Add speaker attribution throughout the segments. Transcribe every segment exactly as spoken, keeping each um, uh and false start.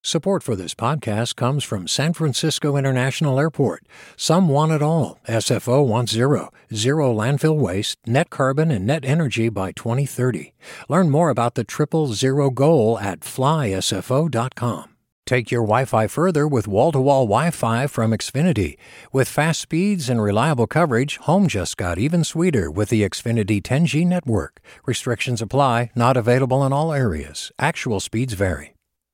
Speaker 1: Support for this podcast comes from San Francisco International Airport. Some want it all. S F O wants zero. Zero landfill waste, net carbon, and net energy by twenty thirty. Learn more about the triple zero goal at fly S F O dot com. Take your Wi-Fi further with wall-to-wall Wi-Fi from Xfinity. With fast speeds and reliable coverage, home just got even sweeter with the Xfinity ten G network. Restrictions apply, not available in all areas. Actual speeds vary.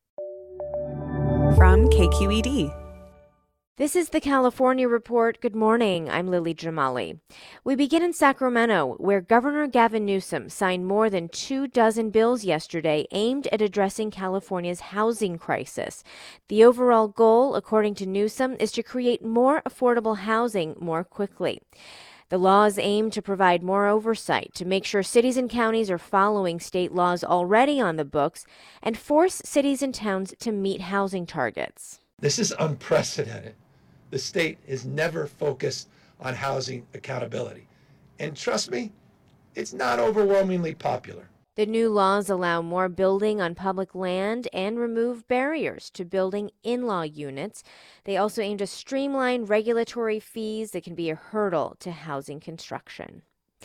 Speaker 2: From K Q E D.
Speaker 3: This is the California Report. Good morning. I'm Lily Jamali. We begin in Sacramento, where Governor Gavin Newsom signed more than two dozen bills yesterday aimed at addressing California's housing crisis. The overall goal, according to Newsom, is to create more affordable housing more quickly. The laws aim to provide more oversight to make sure cities and counties are following state laws already on the books and force cities and towns to meet housing targets.
Speaker 4: This is unprecedented. The state is never focused on housing accountability. And trust me, it's not overwhelmingly popular.
Speaker 3: The new laws allow more building on public land and remove barriers to building in-law units. They also aim to streamline regulatory fees that can be a hurdle to housing construction.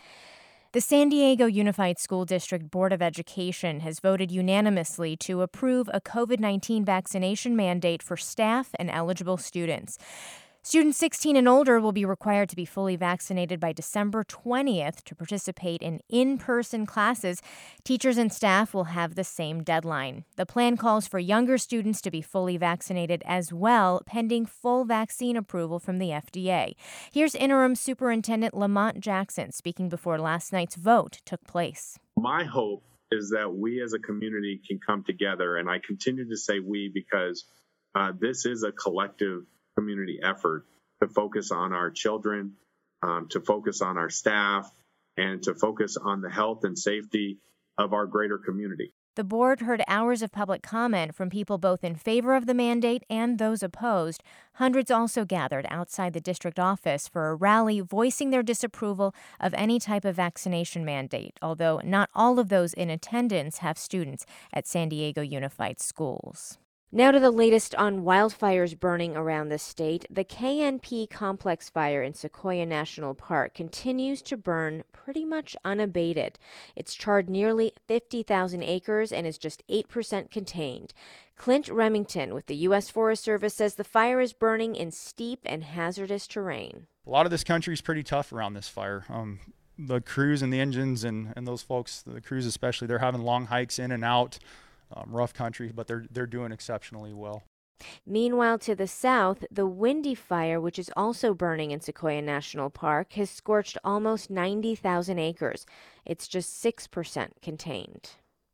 Speaker 5: The San Diego Unified School District Board of Education has voted unanimously to approve a COVID nineteen vaccination mandate for staff and eligible students. Students sixteen and older will be required to be fully vaccinated by December twentieth to participate in in-person classes. Teachers and staff will have the same deadline. The plan calls for younger students to be fully vaccinated as well, pending full vaccine approval from the F D A. Here's Interim Superintendent Lamont Jackson speaking before last night's vote took place.
Speaker 6: My hope is that we as a community can come together, and I continue to say we because uh, this is a collective community effort to focus on our children, um, to focus on our staff, and to focus on the health and safety of our greater community.
Speaker 5: The board heard hours of public comment from people both in favor of the mandate and those opposed. Hundreds also gathered outside the district office for a rally voicing their disapproval of any type of vaccination mandate, although not all of those in attendance have students at San Diego Unified Schools.
Speaker 3: Now to the latest on wildfires burning around the state. The K N P complex fire in Sequoia National Park continues to burn pretty much unabated. It's charred nearly fifty thousand acres and is just eight percent contained. Clint Remington with the U S Forest Service says the fire is burning in steep and hazardous terrain.
Speaker 7: A lot of this country is pretty tough around this fire. Um, the crews and the engines and, and those folks, the crews especially, they're having long hikes in and out. Um, rough country, but they're they're doing exceptionally well.
Speaker 3: Meanwhile, to the south, the Windy Fire, which is also burning in Sequoia National Park, has scorched almost ninety thousand acres. It's just six percent contained.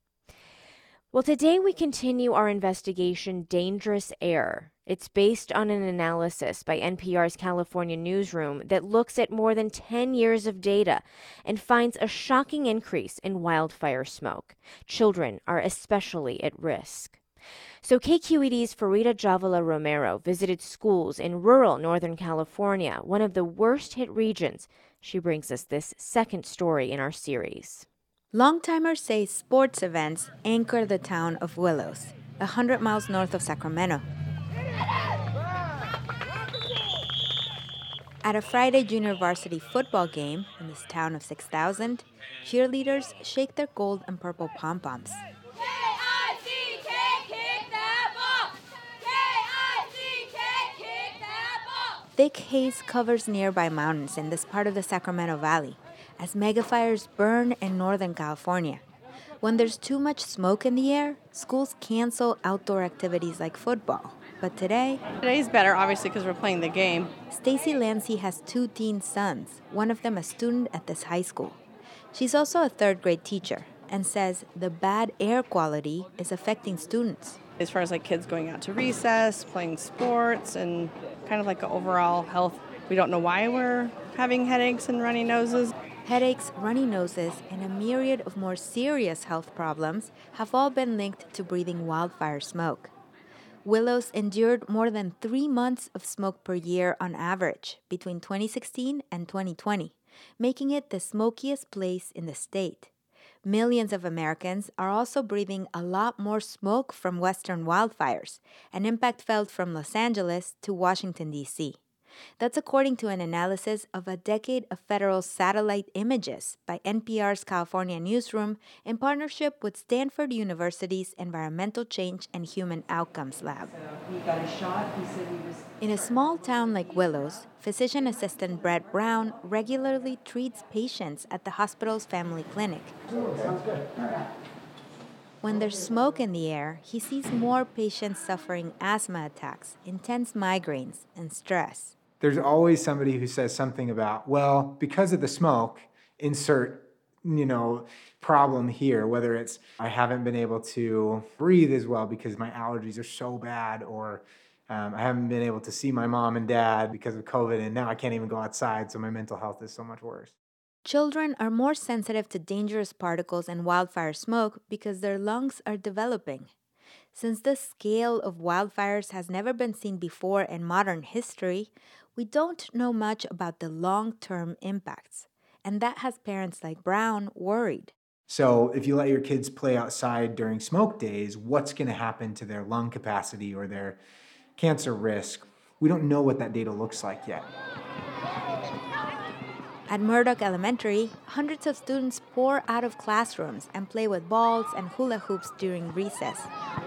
Speaker 3: Well, today we continue our investigation, Dangerous Air. It's based on an analysis by N P R's California newsroom that looks at more than ten years of data and finds a shocking increase in wildfire smoke. Children are especially at risk. So K Q E D's Farida Javala Romero visited schools in rural Northern California, one of the worst hit regions. She brings us this second story in our series.
Speaker 8: Longtimers say sports events anchor the town of Willows, one hundred miles north of Sacramento. At a Friday junior varsity football game in this town of six thousand, cheerleaders shake their gold and purple pom-poms.
Speaker 9: K I C K, kick that ball! K I C K, kick that ball!
Speaker 8: Thick haze covers nearby mountains in this part of the Sacramento Valley as megafires burn in Northern California. When there's too much smoke in the air, schools cancel outdoor activities like football. But today...
Speaker 10: Today's better, obviously, because we're playing the game.
Speaker 8: Stacy Lancy has two teen sons, one of them a student at this high school. She's also a third-grade teacher and says the bad air quality is affecting students.
Speaker 10: As far as like kids going out to recess, playing sports, and kind of like an overall health, we don't know why we're having headaches and runny noses.
Speaker 8: Headaches, runny noses, and a myriad of more serious health problems have all been linked to breathing wildfire smoke. Willows endured more than three months of smoke per year on average between twenty sixteen and twenty twenty, making it the smokiest place in the state. millions of Americans are also breathing a lot more smoke from Western wildfires, an impact felt from Los Angeles to Washington, D C That's according to an analysis of a decade of federal satellite images by N P R's California newsroom in partnership with Stanford University's Environmental Change and Human Outcomes Lab.
Speaker 2: So he got a shot. He said he was...
Speaker 8: In a small town like Willows, physician assistant Brett Brown regularly treats patients at the hospital's family clinic.
Speaker 2: Sounds good. All right.
Speaker 8: When there's smoke in the air, he sees more patients suffering asthma attacks, intense migraines, and stress.
Speaker 11: There's always somebody who says something about, well, because of the smoke, insert, you know, problem here, whether it's I haven't been able to breathe as well because my allergies are so bad, or um, I haven't been able to see my mom and dad because of COVID, and now I can't even go outside, so my mental health is so much worse.
Speaker 8: Children are more sensitive to dangerous particles and wildfire smoke because their lungs are developing. Since the scale of wildfires has never been seen before in modern history, we don't know much about the long-term impacts, and that has parents like Brown worried.
Speaker 11: So if you let your kids play outside during smoke days, what's going to happen to their lung capacity or their cancer risk? We don't know what that data looks like yet.
Speaker 8: At Murdoch Elementary, hundreds of students pour out of classrooms and play with balls and hula hoops during recess.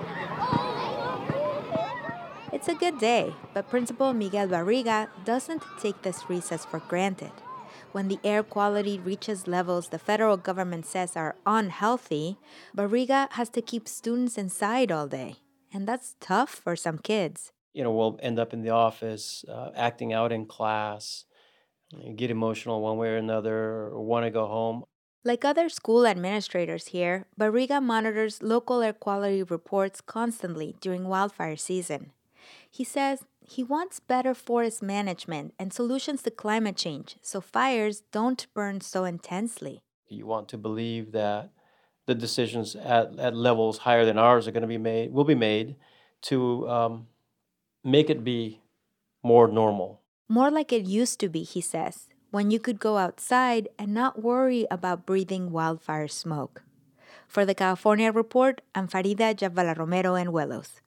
Speaker 8: It's a good day, but Principal Miguel Barriga doesn't take this recess for granted. When the air quality reaches levels the federal government says are unhealthy, Barriga has to keep students inside all day. And that's tough for some kids.
Speaker 12: You know, we'll end up in the office, uh, acting out in class, you get emotional one way or another, or want to go home.
Speaker 8: Like other school administrators here, Barriga monitors local air quality reports constantly during wildfire season. He says he wants better forest management and solutions to climate change so fires don't burn so intensely.
Speaker 12: You want to believe that the decisions at, at levels higher than ours are going to be made, will be made to um, make it be more normal.
Speaker 8: More like it used to be, he says, when you could go outside and not worry about breathing wildfire smoke. For the California Report, I'm Farida Jabvala Romero in Willows.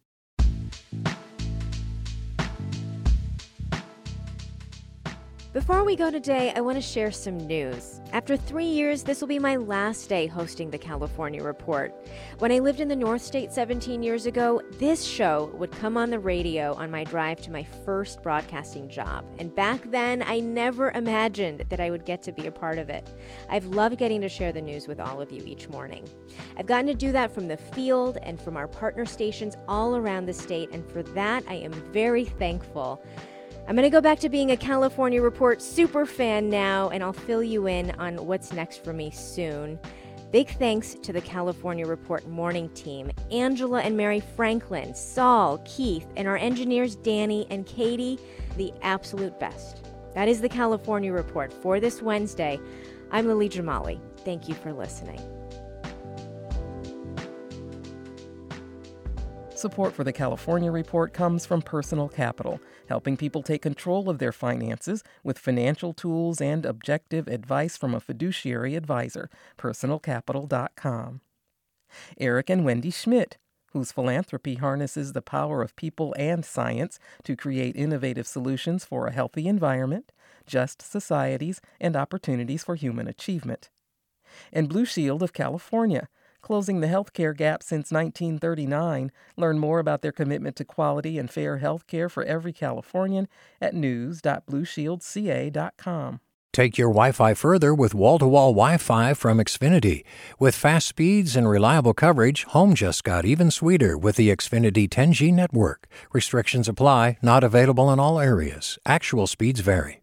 Speaker 3: Before we go today, I want to share some news. After three years, this will be my last day hosting the California Report. When I lived in the North State seventeen years ago, this show would come on the radio on my drive to my first broadcasting job. And back then, I never imagined that I would get to be a part of it. I've loved getting to share the news with all of you each morning. I've gotten to do that from the field and from our partner stations all around the state, and for that, I am very thankful. I'm going to go back to being a California Report super fan now, and I'll fill you in on what's next for me soon. Big thanks to the California Report morning team, Angela and Mary Franklin, Saul, Keith, and our engineers Danny and Katie, the absolute best. That is the California Report for this Wednesday. I'm Lily Jamali. Thank you for listening.
Speaker 13: Support for the California Report comes from Personal Capital, helping people take control of their finances with financial tools and objective advice from a fiduciary advisor, personal capital dot com. Eric and Wendy Schmidt, whose philanthropy harnesses the power of people and science to create innovative solutions for a healthy environment, just societies, and opportunities for human achievement. And Blue Shield of California, closing the healthcare gap since nineteen thirty-nine. Learn more about their commitment to quality and fair health care for every Californian at news dot blue shield c a dot com.
Speaker 1: Take your Wi-Fi further with wall-to-wall Wi-Fi from Xfinity. With fast speeds and reliable coverage, home just got even sweeter with the Xfinity ten G network. Restrictions apply, not available in all areas. Actual speeds vary.